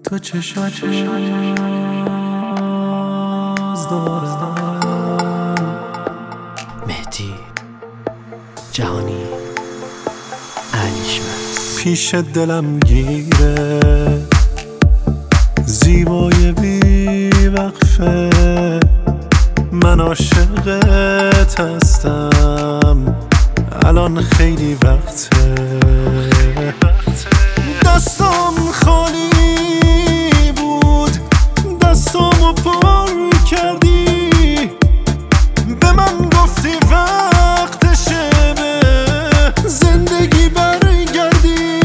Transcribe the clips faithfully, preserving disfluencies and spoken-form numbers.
تو چشات راز دارم. مهدی جهانی علیشمس پیش دلم گیره زیبای بی وقفه، من عاشقت هستم الان خیلی وقته. دستام خالی بود دستامو پر کردی، به من گفتی وقتشه به زندگی برگردی.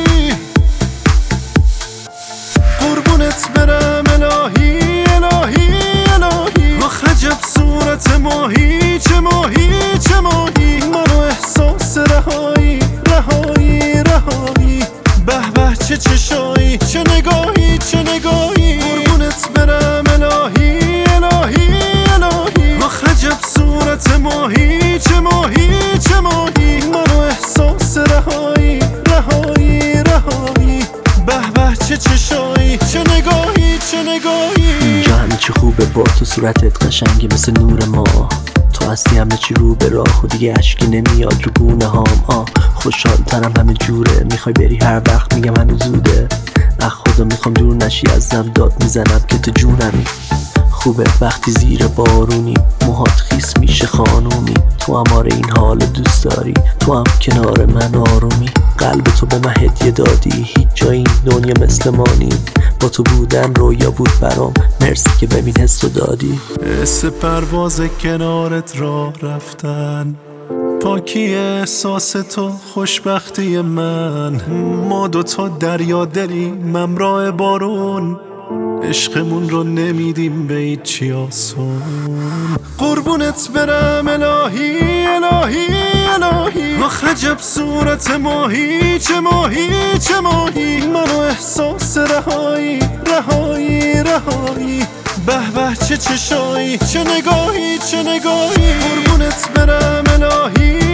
قربونت برم الهی الهی الهی، آخ عجب صورت ماهی چه ماهی چه ماهی، منو احساس رهایی رهایی رهایی. به به چه چشایی چه نگاهی چه نگاهی، قربونت برم الهی الهی الهی، آخ عجب صورت ماهی چه ماهی چه ماهی، منو احساس رهایی رهایی رهایی. به به چه چشایی چه نگاهی چه نگاهی. جهانی چه خوبه با تو، صورتت قشنگی مثل نور ماه، تو هستی همه چی رو به راه و دیگه اشکی نمیاد رو گونه هام. آه خوشحال ترم همه جوره، میخوای بری هر وقت میگم هنوز زوده. اخ خدا میخوام دور نشی ازم، داد میزنم که تو جونمی. خوبه وقتی زیر بارونی موهات خیس میشه خانومی، تو هم آره این حال دوست داری، تو هم کنار من آرومی. قلب تو به من هدیه دادی، هیچ جای این دنیا مثل ما نی، با تو بودن رویا بود برام، مرسی که ببین حسو دادی. حس پرواز کنارت راه رفتن، پاکی احساس تو خوشبختی من. ما دوتا دریا دلیم همراه بارون، عشقمون رو نمیدیم به هیچی آسون. قربونت برم الهی الهی الهی، آخ عجب صورت ماهی چه ماهی چه ماهی، منو احساس رهایی رهایی رهایی. به به چه چشایی چه نگاهی چه نگاهی، قربونت برم الهی